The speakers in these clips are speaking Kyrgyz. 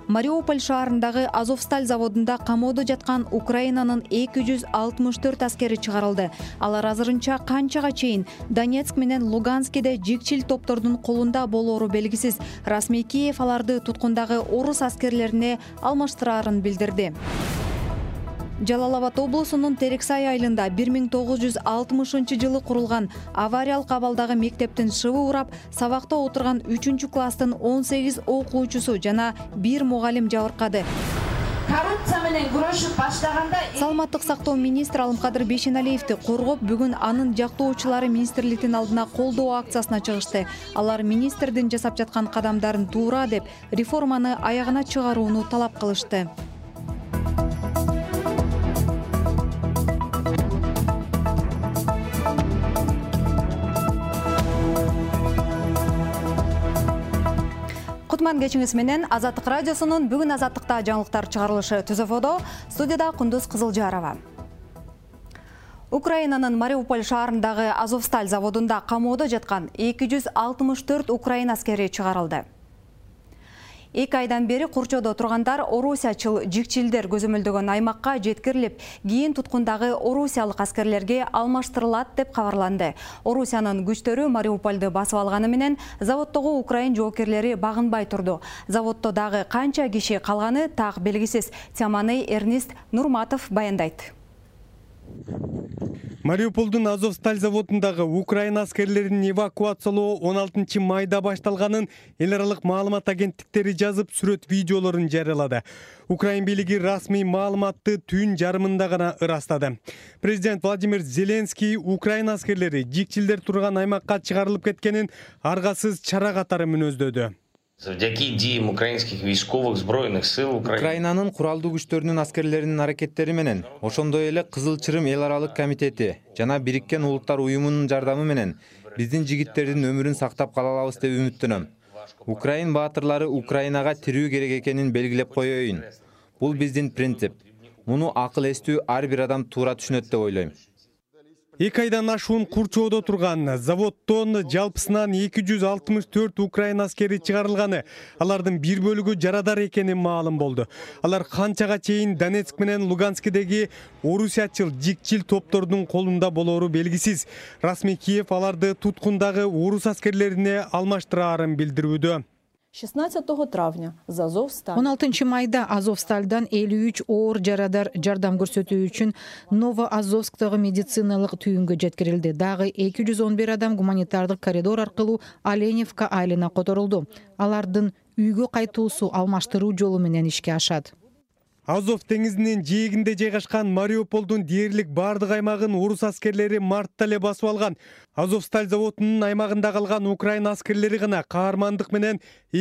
Мариуполь шаарындагы Азовсталь заводунда камоодо жаткан Украинанын 264 аскери чыгарылды. Алар азырынча канчага чейин Донецк менен Луганскиде жикчил топтордун колунда болоору белгисиз. Расмий Киев аларды туткундагы орус аскерлерине алмаштырарын билдирди. Жалал-Абад облусунун Терексай айылында 1960 курулган авариялык абалдагы мектептин шыбы урап, сабакта отурган 3-класстын 18 окуучусу жана 1 мугалим жабыркады. Коррупция менен күрөшүп баштаганда Саламаттык сактоо министри Алымкадыр Бейшеналиевди коргоп, бүгүн анын жактоочулары министрликтин алдына колдоо акциясына чыгышты. Алар министрдин жасап жаткан кадамдарын туура деп, реформаны аягына чыгарууну талап кылышты. Кутман кечиңиз менен Азаттык радиосунун бүгүн Азаттыкта жаңылыктар чыгарылышы түзөфодо, студияда Кундуз Кызылжарова. Украинанын Мариуполь шаарындагы Азовсталь заводунда камоодо жаткан 264 Украин аскери чыгарылды. 2 айдан бери курчоодо тургандар орусиячыл жикчилдер көзөмөлдөгөн аймакка жеткирилип, кийин туткундагы орусиялык аскерлерге алмаштырылат деп кабарланды. Орусиянын күчтөрү Мариупольду басып алганы менен заводдогу украин жоокерлери багынбай турду. Заводдо дагы канча киши калганы так белгисиз. Теманы Эрнист Нурматов баяндайт. Мариуполдун Азовсталь заводундагы Украина аскерлерин эвакуациялоо 16 майда башталганын эл аралык маалымат агенттиктери жазып, сүрөт видеолорун жарыялады. Украин бийлиги расмий маалыматты түн жарымында гана ырастады. Президент Владимир Зеленский Украина аскерлери жикчилдер турган аймакка чыгарылып кеткенин аргасыз чара катары мүнөздөдү. Завдяки діям українських військових збройних сил Украинанын куралдуу күчтөрүнүн аскерлеринин аракеттери менен, ошондой эле Кызыл Чырым эл аралык комитети жана Бириккен Улуттар уюмунун жардамы менен биздин жигиттердин өмүрүн сактап кала алабыз деп үмүттөнөм. Украин баатырлары Украинага тирүү керек экенин белгилеп коеюн. Бул биздин принцип. Муну акыл эстүү ар бир адам туура түшүнөт деп ойлойм. 2 айдан ашуун курчоодо турган заводдон жалпысынан 264 Украин аскери чыгарылганы, алардын бир бөлүгү жарадар экени маалым болду. Алар канчага чейин Донецк менен Луганскидеги орусиячыл жикчил топтордун колунда болоору белгисиз. Расмий Киев аларды туткундагы орус аскерлерине алмаштырарын билдирүүдө. 16 травня з Азовсталь. 16 майда Азовстальдан 53 оор жарадар жардам көрсөтүү үчүн Новоазовсктагы медициналык түйүнгө жеткирилди. Дагы 211 адам гуманитардык коридор аркылуу Оленевка айылына которулду. Алардын үйгө кайтуусу алмаштыруу жолу менен ишке ашат. Азов деңизинин жээгинде жайгашкан Мариуполдун дээрлик бардык аймагын орус аскерлери мартта эле басып алган. Азовсталь заводунун аймагында калган Украина аскерлери гана каармандык менен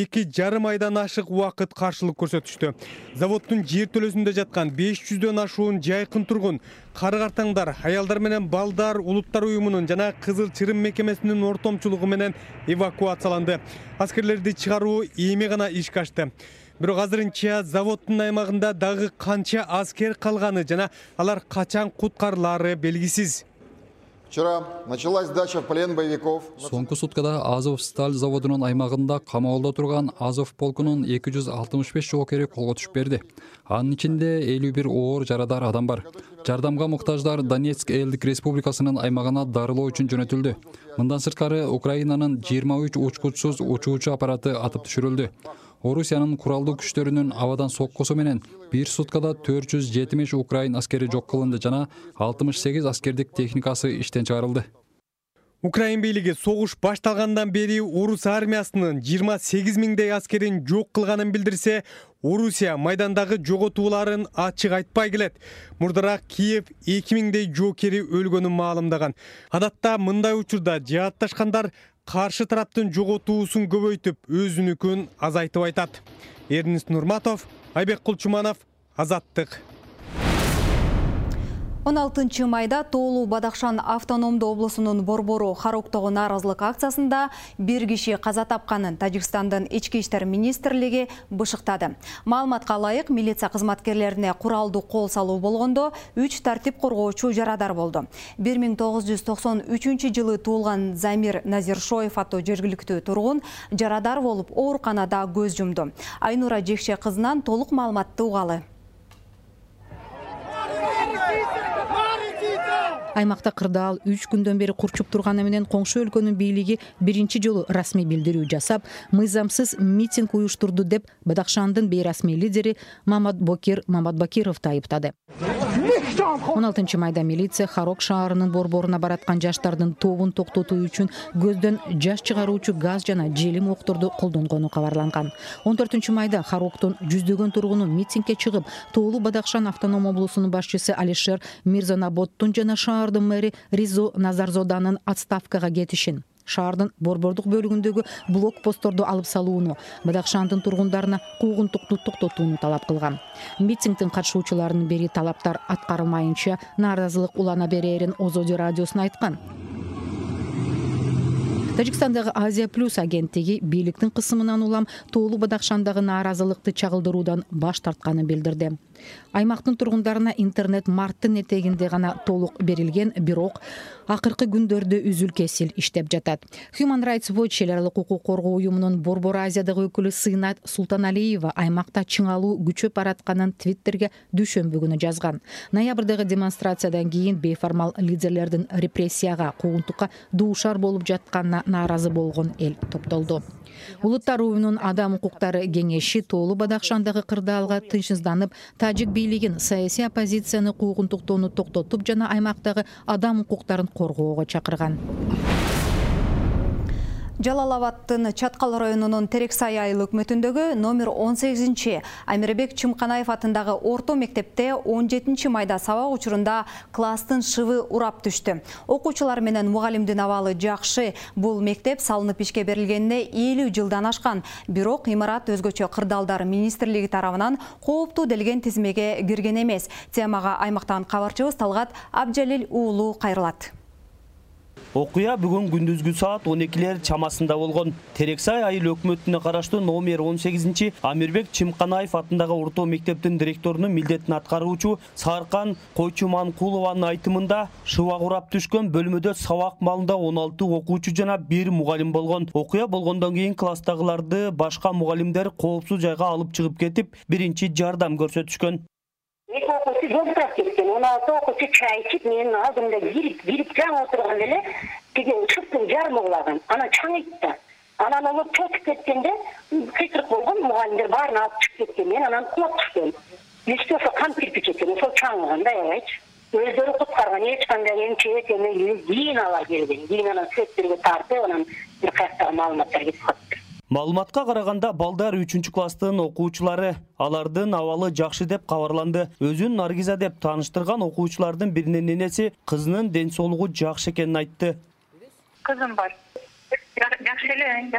2,5 айдан ашык убакыт каршылык көрсөтүштү. Заводдун жер төлөсүндө жаткан 500дөн ашуун жайкын тургун, кары-картаңдар, аялдар менен балдар Улуттар уюмунун жана Кызыл Чырым мекемесинин ортомчулугу менен эвакуацияланды. Аскерлерди чыгаруу эми гана ишке ашты. Бирок азырынча заводдун аймагында дагы канча аскер калганы жана алар качан куткарылары белгисиз. Вчера началась сдача в плен боевиков. Соңку суткада Азовсталь заводунун аймагында камаолдо турган Азов полкунун 265 жоокери колго түшүп берди. Анын ичинде 51 оор жарадар адам бар. Жардамга муктаждар Донецк элдик республикасынын аймагына дарылоо үчүн жөнөтүлдү. Мындан сырткары Украинанын 23 учкучсуз учуучу аппараты атып түшүрүлдү. Орусиянын куралдуу күчтөрүнүн абадан соккусу менен бир суткада 470 Украин аскери жок кылынды жана 68 аскердик техникасы иштен чыгарылды. Украин бийлиги согуш башталгандан бери орус армиясынын 28 миңдей аскерин жок кылганын билдирсе, Орусия майдандагы жоготууларын ачык айтпай келет. Мурдараак Киев 2 миңдей жоокери өлгөнүн маалымдаган. Адатта мындай учурда жаатташкандар каршы тараптын жоготуусун көбөйтүп, өзүнүкүн азайтып айтат. Эрнист Нурматов, Айбек Кулчуманов, Азаттык. 16 майда Тоолу Бадахшан автономдуу облусунун Борбору Хароктогу нааразылык акциясында бир киши каза тапканын Тажикстандын ички иштер министрлиги бышыктады. Маалыматка ылайык, милиция кызматкерлерине куралдуу кол салуу болгондо 3 тартип коргоочу жарадар болду. 1993 жылы туулган Замир Назиршоев аттуу жергиликтүү тургун жарадар болуп ооруканада көз жумду. Айнура Жекше кызынан толук маалыматты угалы. Аймакта кырдаал 3 күндөн бери курчуп турганы менен коңшу өлкөнүн бийлиги биринчи жолу расмий билдирүү жасап, мыйзамсыз митинг уюштурду деп Бадахшандын бейрасмий лидери Маматбакир Маматбакировду айыптады. 16 майда милиция Харок шаарынын борборуна бараткан жаштардын тобун токтотуу үчүн көздөн жаш чыгаруучу газ жана желим окторду колдонгону кабарланган. 14 майда Хароктун жүздөгөн тургуну митингге чыгып, Тоолу Бадахшан автоном облусунун башчысы Алишер Мирзанаботтун жана шаардын мэри Ризо Назарзоданын отставкага кетишин, шаардын борбордук бөлүгүндөгү блокпостторду алып салууну, Бадахшандын тургундарына куугунтукту токтотууну талап кылган. Митингдин катышуучуларынын бири талаптар аткарылмайынча нааразылык улана берерин Озоди радиосуна айткан. Тажикстандагы Азия Плюс агенттиги бийликтин кысымынан улам Тоолу Бадахшандагы нааразылыкты чагылдыруудан баш тартканын билдирди. Аймактын тургундарына интернет марттын этегинде гана толук берилген, бирок акыркы күндөрдө үзүл-кесил иштеп жатат. Human Rights Watch эл аралык укук коргоо уюмунун Борбор Азиядагы өкүлү Сыйнат Султаналиева аймакта чыңалуу күчөп баратканын Твиттерге дүйшөмбү күнү жазган. Ноябрдагы демонстрациядан кийин бейформал лидерлердин репрессияга, куугунтукка дуушар болуп жатканына нааразы болгон эл топтолду. Улуттар уюмунун Адам укуктары кеңеши Тоолу Бадахшандагы кырдаалга тынчсызданып, тажик бийлигин саясий оппозицияны куугунтуктоону токтотуп жана аймактагы адам укуктарын коргоого чакырган. Жалалабадтын Чаткал районунун Терексай айыл өкмөтүндөгү номер 18 Амирбек Чымканаев атындагы орто мектепте 17 майда сабак учурунда класстын шывы урап түштү. Окуучулар менен мугалимдин абалы жакшы. Бул мектеп салынып ишке берилгенине 50 жылдан ашкан. Бирок имарат өзгөчө кырдаалдар министрлиги тарабынан кооптуу делген тизмеге кирген эмес. Темага аймактан кабарчыбыз Талгат Абжалил уулу кайрылат. Окуя бүгүн күндүзгү саат 12-лер чамасында болгон. Терексай айыл өкмөтүнө караштуу номер 18 Амирбек Чымканаев атындагы орто мектептин директорунун милдетин аткаруучу Саркан Койчуманкулованын айтымында шыва урап түшкөн бөлмөдө сабак малында 16 окуучу жана 1 мугалим болгон. Окуя болгондон кийин класстагыларды башка мугалимдер коопсуз жайга алып чыгып кетип, биринчи жардам көрсөтүшкөн. Okul yolda gittim. 16 okul çay içip benim ağzımda girip can oturgan ele çıktım yarım oğladım. Ana çan gitti. Anan olup çok gittiğinde kıtırık olgun muhallimler barına alıp çıkıp gittim. Ben anan kulak çıktım. İstiyorsa kan kirpik ettim. O çan olganda evet. Özleri kutkargan hiç kanda emçeye temeli giyin alar geldi. Giyin anan sürekli tartı onun bir kayakta malumatlar gitip. Маалыматка караганда балдар 3 класстын окуучулары, алардын абалы жакшы деп кабарланды. Өзүн Наргиза деп тааныштырган окуучулардын биринин энеси кызынын ден соолугу жакшы экенин айтты. Кызым бар. Жакшы эле,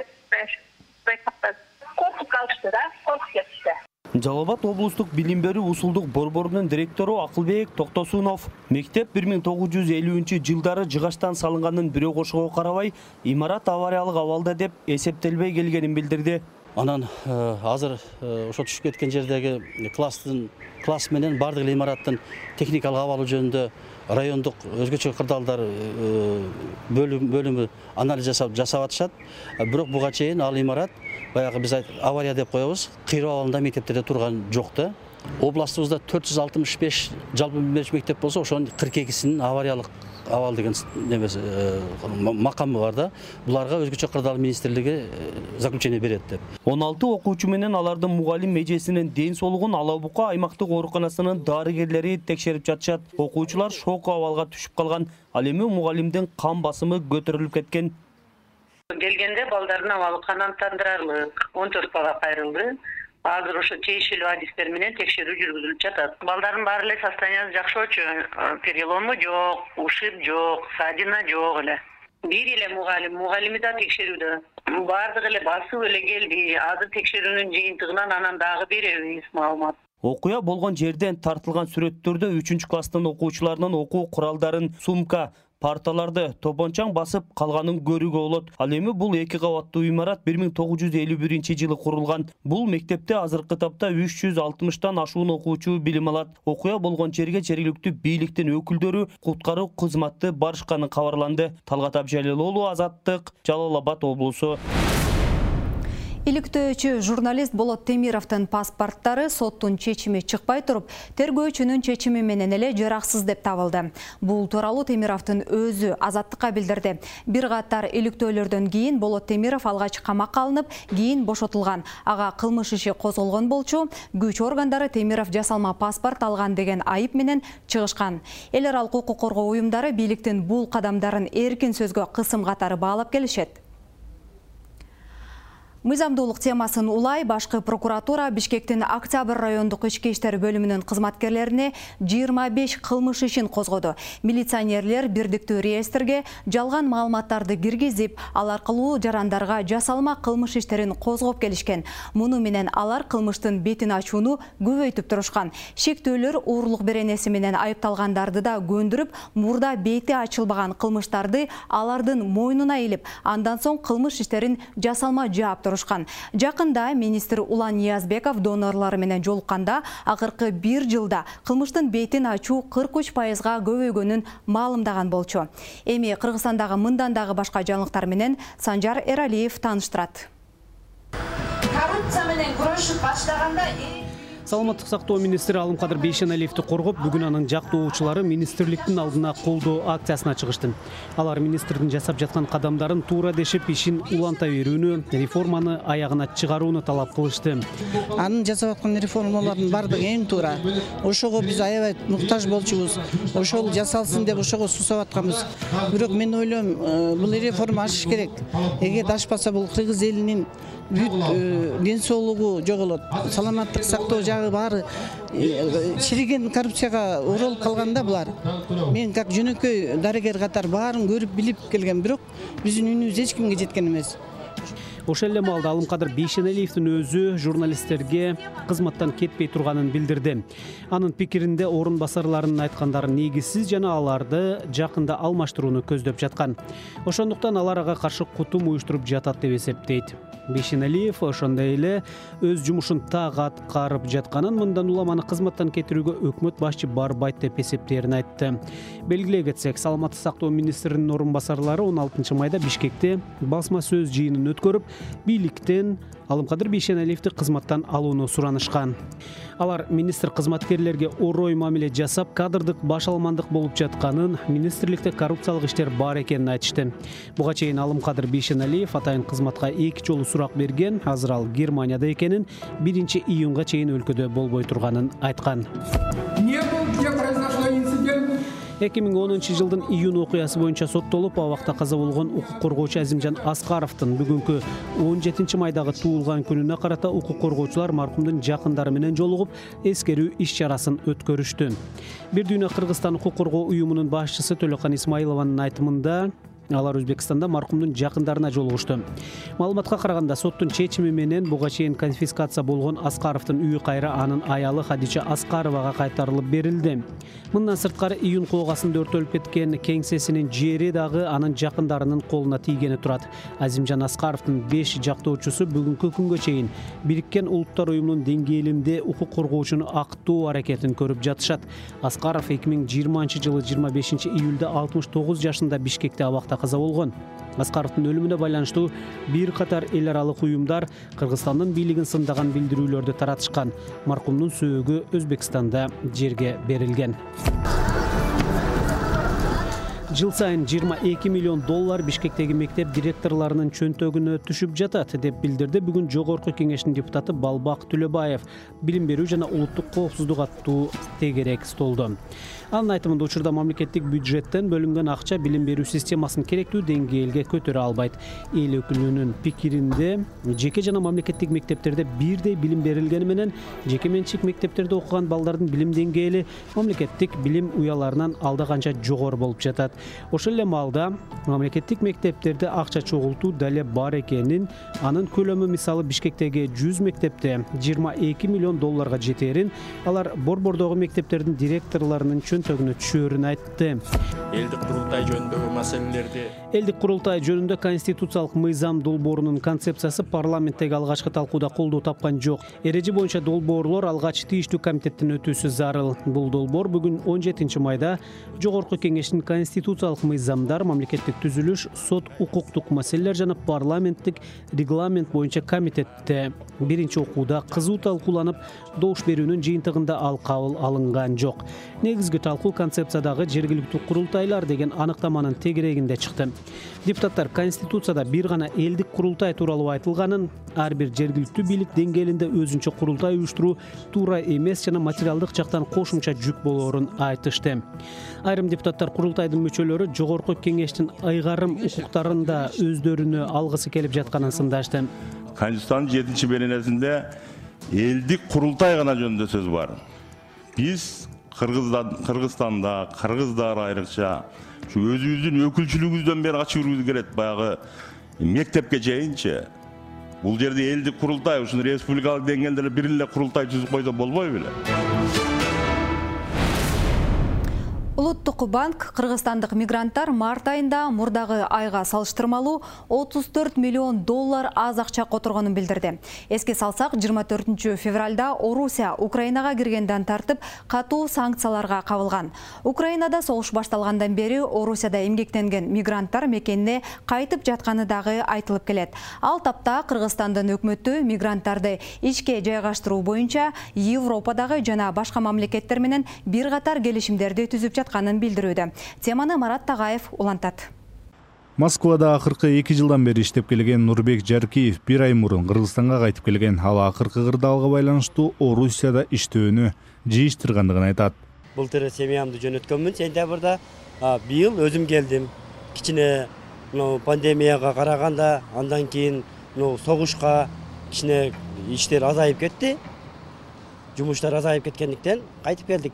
коркуп калышты да, коркуп кетишти. Жалалабад облустук билим берүү усулдук борборунун директору Акылбек Токтосунов мектеп 1950-жылдары жыгаштан салынганын бирөө кошууга карабай, имарат авариялык абалда деп эсептелбей келгенин билдирди. Анан азыр ошо түшүп кеткен жердеги класс менен бардык имараттын техникалык абалы жөнүндө райондук өзгөчө кырдаалдар бөлүмү анализ жасап атышат. Бирок буга чейин ал имарат баягы биз авария деп коебуз, кыйроо абалында мектептерде турган жок да. Областыбызда 465 жалпы мектеп болсо, ошонун 42-синин авариялык абал деген немеси макамы бар да. Буларга өзгөчө кырдаал министрлиги заключение берет деп. 16 окуучу менен алардын мугалим эжесинин ден соолугун Ала Бука аймактык ооруканасынын дарыгерлери текшерип жатышат. Окуучулар шок абалга түшүп калган. Ал эми мугалимдин кан басымы көтөрүлүп кеткен. Келгенде балдардын абалы канааттандырарлык 14 бала кайрылды. Азыр ошо тиешелүү адистер менен текшерүү жүргүзүлүп жатат. Балдардын баары эле состояниясы жакшы, перелому жок, ушиб жок, ссадина жок эле. Бир эле мугалими да текшерүүдө. Бардыгы эле басып эле келди. Азыр текшерүүнүн жыйынтыгынан анан дагы беребиз маалымат. Окуя болгон жерден тартылган сүрөттөрдө 3 класстын окуучуларынын окуу куралдарын, сумка, парталарды топончаң басып калганын көрүүгө болот. Ал эми бул 2 кабаттуу имарат 1951-жылы курулган. Бул мектепте азыркы тапта 360тан ашуун окуучу билим алат. Окуя болгон жерге жергиликтүү бийликтин өкүлдөрү, куткаруу кызматы барышканы кабарланды. Талгат Абжалилоğlu, Азаттык, Жалал Абад облусу. Иликтөөчү журналист Болот Темировдун паспорттары соттун чечими чыкпай туруп, тергөөчүнүн чечими менен эле жараксыз деп табылды. Бул тууралуу Темировдун өзү Азаттыкка билдирди. Бир катар иликтөөлөрдөн кийин Болот Темиров алгач камакка алынып, кийин бошотулган. Ага кылмыш иши козголгон болчу. Күч органдары Темиров жасалма паспорт алган деген айып менен чыгышкан. Эл аралык укук коргоо уюмдары бийликтин бул кадамдарын эркин сөзгө кысым катары баалап келишет. Мыйзамдуулук темасын улай башкы прокуратура Бишкектин Октябрь райондук ички иштер бөлүмүнүн кызматкерлерине 25 кылмыш ишин козгоду. Милиционерлер бирдиктүү реестрге жалган маалыматтарды киргизип, ал аркылуу жарандарга жасалма кылмыш иштерин козгоп келишкен. Муну менен алар кылмыштын бетин ачууну көбөйтүп турушкан. Шектөөлөр уурлук беренеси менен айыпталгандарды да көндүрүп, мурда бети ачылбаган кылмыштарды алардын мойнуна илип, андан соң кылмыш иштерин жасалма жаап турушкан. Жакында министр Улан Ниязбеков донорлары менен жолукканда акыркы 1 жылда кылмыштын бетин ачуу 43%га көбөйгөнүн маалымдаган болчу. Эми Кыргызстандагы мындан дагы башка жаңылыктар менен Санжар Эралиев тааныштырат. Коррупция менен күрөшүп баштаганда Саламаттык сактоо министри Алымкадыр Бейшеналиевди коргоп, бүгүн анын жактоочулары министрликтин алдына колдоо акциясына чыгышты. Алар министрдин жасап жаткан кадамдарын туура дешип, ишин уланта берүүнү, реформаны аягына чыгарууну талап кылышты. Анын жасап аткан реформалардын бардыгы эң туура. Ошого биз аябай муктаж болчубуз. Ошол жасалсын деп ошого сусап атканбыз. Бирок мен ойлойм, бул реформа ашыш керек. Эгер ашпаса бул кыргыз элинин бүт ден соолугу жоголот. Саламаттык сактоо жагы баары чириген коррупцияга оролуп калганда булар. Мен как жөнөкөй дарыгер катар баарын көрүп билип келген, бирок биздин үнүбүз эч кимге жеткен эмес. Ошол эле маалда Алымкадыр Бейшеналиевдин өзү журналисттерге кызматтан кетпей турганын билдирди. Анын пикиринде орун басарларынын айткандары негизсиз жана аларды жакында алмаштырууну көздөп жаткан. Ошондуктан алар ага каршы кутум уюштуруп жатат деп эсептейт. Бейшеналиев ошондой эле өз жумушун так аткарып жатканын, мындан улам аны кызматтан кетирүүгө өкмөт башчы барбайт деп эсептээрин айтты. Белгилей кетсек, Саламаттык сактоо министринин орун басарлары 16 майда Бишкекте басма сөз жыйынын өткөрүп, бийликтен Алымкадыр Бейшеналиевди кызматтан алууну суранышкан. Алар министр кызматкерлерге орой мамиле жасап, кадрдык башаламандык болуп жатканын, министрликте коррупциялык иштер бар экенин айтышты. Буга чейин Алымкадыр Бейшеналиев атайын кызматка 2 жолу сурак берген, азыр ал Германияда экенин, 1 июнга чейин өлкөдө болбой турганын айткан. 2010 жылдын июнь окуясы боюнча соттолуп, абакта каза болгон укук коргоочу Азимжан Аскаровдун бүгүнкү 17 майдагы туулган күнүнө карата укук коргоочулар маркумдун жакындары менен жолугуп, эскерүү иш чарасын өткөрүштү. Бир дүйнө Кыргызстан укук коргоо уюмунун башчысы Төлөкан Исмаилованын айтымында, алар Өзбекстанда маркумдун жакындарына жолугушту. Маалыматка караганда, соттун чечими менен буга чейин конфискация болгон Аскаровдун үйү кайра анын аялы Хадича Аскаровага кайтарылып берилди. Мындан сырткары июнь коогасында өртөлүп кеткен кеңсесинин жери дагы анын жакындарынын колуна тийгени турат. Азимжан Аскаровдун 5 жактоочусу бүгүнкү күнгө чейин Бириккен Улуттар уюмунун деңгээлинде укук коргоочуну актоо аракетин көрүп жатышат. Аскаров 2020 жылы 25 июлда 69 жашында Бишкекте абакта каза болгон. Аскаровдун өлүмүнө байланыштуу бир катар эл аралык уюмдар Кыргызстандын бийлигин сындаган билдирүүлөрдү таратышкан. Маркумдун сөөгү Өзбекстанда жерге берилген. Жыл сайын 22 миллион доллар Бишкектеги мектеп директорларынын чөнтөгүнө түшүп жатат деп билдирди бүгүн Жогорку кеңештин депутаты Балбак Төлөбаев билим берүү жана улуттук коопсуздук аттуу тегерек столдо. Анын айтымында учурда мамлекеттик бюджеттен бөлүнгөн акча билим берүү системасын керектүү деңгээлге көтөрө албайт. Эл өкүлүнүн пикиринде жеке жана мамлекеттик мектептерде бирдей билим берилгени менен жеке менчик мектептерде окуган балдардын билим деңгээли мамлекеттик билим уяларынан алда канча жогору болуп жатат. Ошол эле маалда мамлекеттик мектептерде акча чогултуу дале бар экенин, анын көлөмү мисалы Бишкектеги 100 мектепте 22 миллион долларга жетерин, алар борбордогу мектептердин директорлорунун чөнтөгүнө түшөөрүн айтты. Элдик курултай жөнүндөгү маселелерди Элдик курултай жөнүндө конституциялык мыйзам долбоорунун концепциясы парламенттеги алгачкы талкууда колдоо тапкан жок. Эреже боюнча долбоорлор алгач тийиштүү комитеттин өтүүсү зарыл. Бул долбоор бүгүн 17 майда Жогорку Кеңештин конституциялык мыйзамдар, мамлекеттик түзүлүш, сот, укуктук маселелер жана парламенттик регламент боюнча комитетте биринчи окууда кызуу талкууланып, добуш берүүнүн жыйынтыгында ал кабыл алынган жок. Негизги талкуу концепциядагы жергиликтүү курултайлар деген аныктаманын тегерегинде чыкты. Депутаттар конституцияда бир гана элдик курултай тууралуу айтылганын, ар бир жергиликтүү бийлик деңгээлинде өзүнчө курултай уюштуруу туура эмес жана материалдык жактан кошумча жүк болоорун айтышты. Айрым депутаттар курултайдын мүчөлөрү Жогорку Кеңештин айгарым укуктарын да өздөрүнө алгысы келип жатканын сындашты. Конституциянын 7-чи беренесинде элдик курултай гана жөнүндө сөз бар. Биз Кыргызстанда, кыргыздар айрыкча şu özümüzün ökülçülüğümüzden beri açıyoruz gerek bayağı mektepke çeyince. Bu yerde eldik kurultay, şunu respublikalık dengelde birinle kurultay tüzüp koysa bolboy bile. Улуттук банк кыргызстандык мигранттар март айында мурдагы айга салыштырмалуу 34 миллион доллар аз акча которгонун билдирди. Эске салсак, 24 февралда Орусия Украинага киргенден тартып катуу санкцияларга кабылган. Украинада согуш башталгандан бери Орусияда эмгектенген мигранттар мекенине кайтып жатканы дагы айтылып келет. Ал тапта Кыргызстандын өкмөтү мигранттарды ичке жайгаштыруу боюнча Европадагы жана башка мамлекеттер менен бир катар келишимдерди түзүп жатканын билдирүүдө. Теманы Марат Тагаев улантат. Москвада акыркы 2 жылдан бери иштеп келген Нурбек Жаркиев бир ай мурун Кыргызстанга кайтып келген. Ал акыркы кырдаалга байланыштуу Орусияда иштөөнү жыйыштыргандыгын айтат. Былтыр семьямды жөнөткөнмүн сентябрда. Быйыл өзүм келдим. Кичине пандемияга караганда, андан кийин согушка кичине иштер азайып кетти. Жумуштар азайып кеткендиктен кайтып келдик.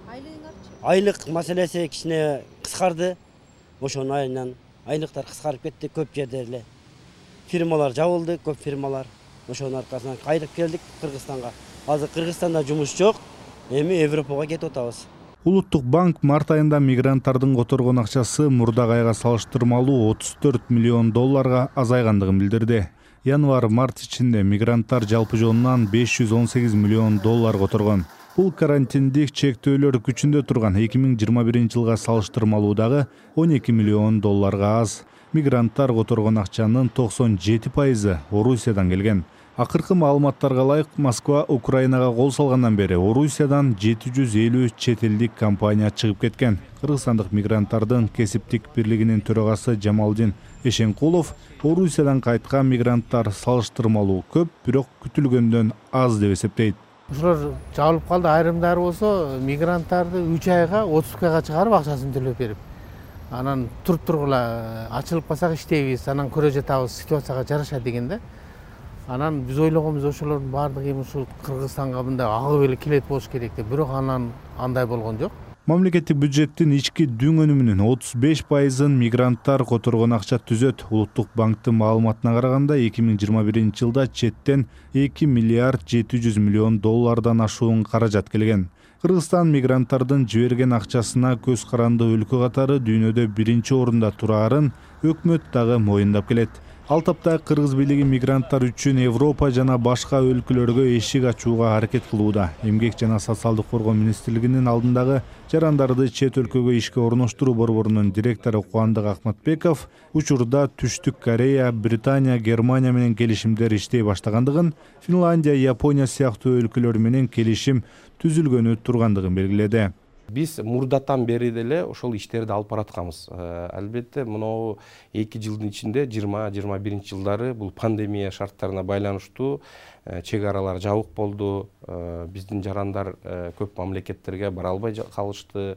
Айлык маселеси кичине кыскарды. Ошонун айынан айлыктар кыскарып кетти көп жерде эле. Фирмалар жабылды, көп фирмалар. Ошонун аркасынан кайтып келдик Кыргызстанга. Азыр Кыргызстанда жумуш жок. Эми Европага кетип атабыз. Улуттук банк март айында мигранттардын которгон акчасы мурдагы айга салыштырмалуу 34 миллион долларга азайгандыгын билдирди. Январь-март ичинде мигранттар жалпы жонунан 518 миллион доллар которгон. Бул карантиндик чектөөлөр күчүндө турган 2021 жылга салыштырмалуудагы 12 миллион долларга аз. Мигранттар которгон акчанын 97% Орусиядан келген. Акыркы маалыматтарга ылайык, Москва Украинага кол салгандан бери Орусиядан 750 чет элдик компания чыгып кеткен. Кыргызстандык мигранттардын кесиптик бирлигинин төрагасы Жамалдин Эшенкулов Орусиядан кайткан мигранттар салыштырмалуу көп, бирок күтүлгөндөн аз деп эсептейт. Ушулар жабылып калды, айрымдары болсо мигранттарды 3 айга 30 айга чыгарып акчасын төлөп берип. Анан туруп тургула ачылып калсак иштейбиз, анан көрө жатабыз, ситуацияга жараша дегенде. Анан биз ойлогонбуз ошолордун баардыгы ушул Кыргызстанга мындай агып эле келет болуш керек деп, бирок анан андай болгон жок. Мамлекеттик бюджеттин ички дүң өнүмүнүн 35%-ын мигранттар которгон акча түзөт. Улуттук банктын маалыматына караганда 2021 жылда четтен 2 миллиард 700 миллион доллардан ашуун каражат келген. Кыргызстан мигранттардын жиберген акчасына көз каранды өлкө катары дүйнөдө биринчи орунда турарын өкмөт дагы моюндап келет. Ал тапта кыргыз бийлиги мигранттар үчүн Европа жана башка өлкөлөргө эшик ачууга аракет кылууда. Эмгек жана социалдык коргоо министрлигинин алдындагы жарандарды чет өлкөгө ишке орноштуруу борборунун директору Кубандык Акматбеков учурда Түштүк Корея, Британия, Германия менен келишимдер иштей баштагандыгын, Финландия, Япония сыяктуу өлкөлөр менен келишим түзүлгөнү тургандыгын белгиледи. Биз мурдатан бери деле ошол иштерди алып баратканбыз. Албетте, мынау 2 жылдын ичинде 20-21 жылдары бул пандемия шарттарына байланыштуу чек аралар жабык болду. Биздин жарандар көп мамлекеттерге бара албай калышты.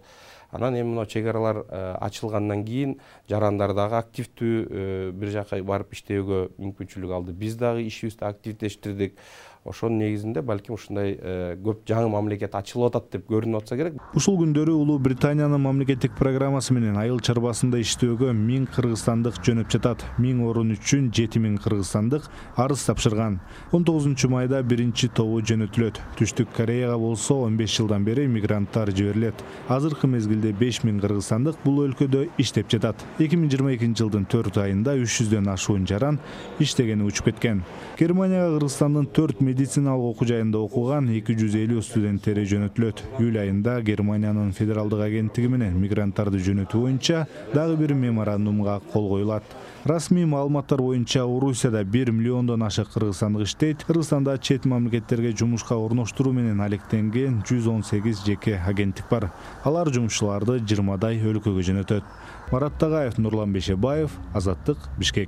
Анан эми мына чек аралар ачылгандан кийин жарандар дагы активдүү бир жака барып иштөөгө мүмкүнчүлүк алды. Биз дагы ишибизди активдештирдик. Ошонун негизинде балким ушундай көп жаңы мамлекет ачылып атат деп көрүнүп атса керек. Ушул күндөрү Улуу Британиянын мамлекеттик программасы менен айыл чарбасында иштөөгө 1000 кыргызстандык жөнөп жатат. 1000 орун үчүн 7000 кыргызстандык арыз тапшырган. 19 майда биринчи тобу жөнөтүлөт. Түштүк Кореяга болсо 15 жылдан бери мигранттар жиберилет. Азыркы мезгилде 5000 кыргызстандык бул өлкөдө иштеп жатат. 2022 жылдын 4 айында 300дөн ашуун жаран иштегени учуп кеткен. Германияга Кыргызстандын 4 медициналык окуу жайында окуган 250 студенттери жөнөтүлөт. Июль айында Германиянын федералдык агенттиги менен мигранттарды жөнөтүү боюнча дагы бир меморандумга кол коюлат. Расмий маалыматтар боюнча Орусияда 1 миллиондон ашык кыргызстандык иштейт. Кыргызстанда чет мамлекеттерге жумушка орноштуруу менен алектенген 118 жеке агенттик бар. Алар жумушчуларды 20дай өлкөгө жөнөтөт. Марат Тагаев, Нурлан Бешебаев, Азаттык, Бишкек.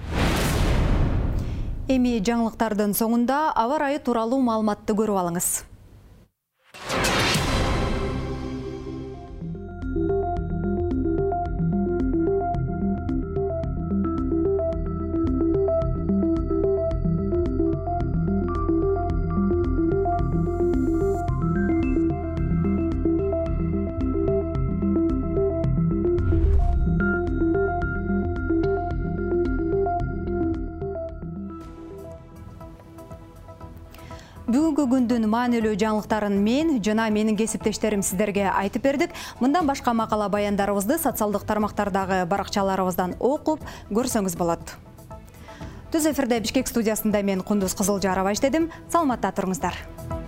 Эми жаңылыктардын соңунда аба ырайы тууралуу маалыматты көрүп алыңыз. Бүгүнкү күндүн маанилүү жаңылыктарын мен жана менин кесиптештерим сиздерге айтып бердик. Мындан башка макала баяндарыбызды социалдык тармактардагы баракчаларыбыздан окуп көрсөңүз болот. Түз эфирде Бишкек студиясында мен Кундуз Кызылжарова иштедим. Саламатта туруңуздар.